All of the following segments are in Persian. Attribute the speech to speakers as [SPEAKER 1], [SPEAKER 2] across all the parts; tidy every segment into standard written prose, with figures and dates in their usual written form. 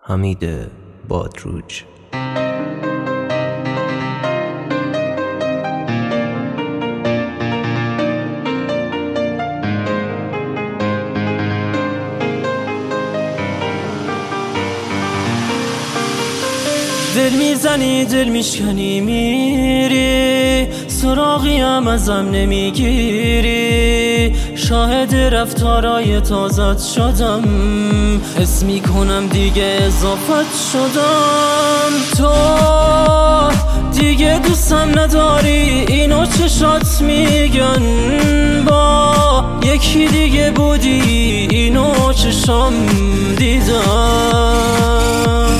[SPEAKER 1] حمید بادروج.
[SPEAKER 2] دل میزنی دل میشکنی میری، سراغیم ازم نمیگیری، شاهد رفتارای تازت شدم، حس میکنم دیگه اضافت شدم. تو دیگه دوستم نداری، اینو چشات میگن، با یکی دیگه بودی، اینو چشام دیدم.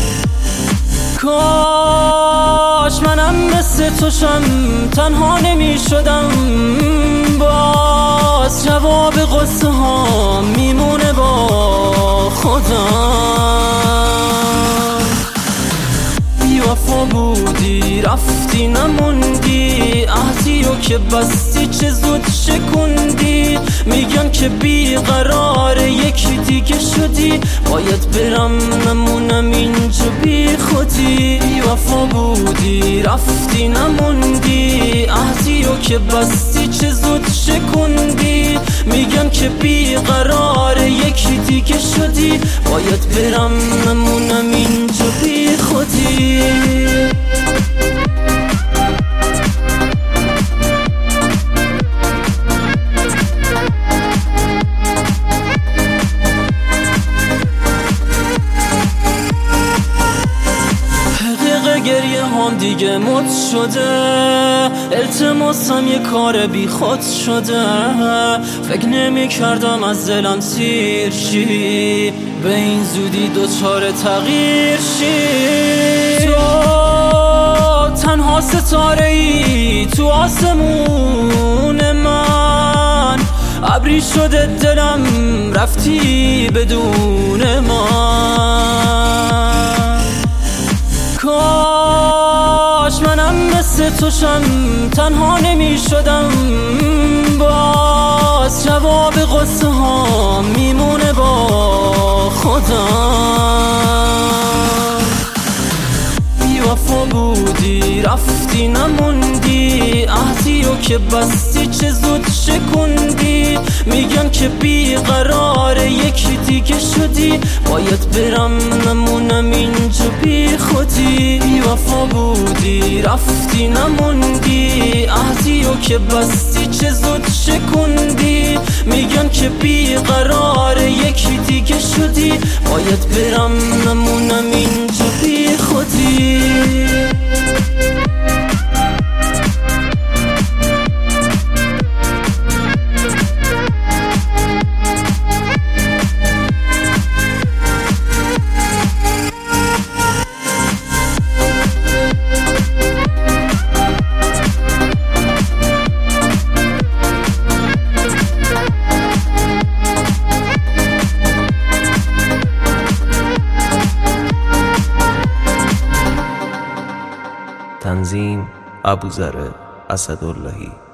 [SPEAKER 2] کاش منم مثل توشم، تنها نمی شدم، باز جواب قصه ها میمونه با خودم. بی وفا بودی رفتی نموندی، عهدیو که بستی چه زود شکوندی، میگن که بیقراره یکی دیگه شدی، باید برم نمونم اینجا بی خودی. بی وفا بودی رفتی نموندی، عهدیو که بستی چه زود شکوندی، میگن که بیقراره یکی دیگه شدی، باید برم نمونم اینجا بی خودی. گریه هم دیگه مد شده، التماسم یه کار بی خود شده، فکر نمی کردم از دلم سیر شی، به این زودی دوچار تغییر شی. تو تنها ستاره ای تو آسمون من، ابری شده دلم رفتی بدون من. کاش منم مثل توشم، تنها نمی شدم، باز جواب قصه ها میمونه با خودم. بی وفا بودی رفتی نموندی، عهدیو که بستی چه زود شکوندی، میگن که بیقراره یکی دیگه شدی، باید برم نمونم اینجا بی خودی. بی وفا بودی رفتی نموندی، عهدیو که بستی چه زود شکوندی، میگن که بیقراره یکی دیگه شدی، باید برم نمونم اینجا بی خودی.
[SPEAKER 1] تنظیم ابوذر اسداللهی.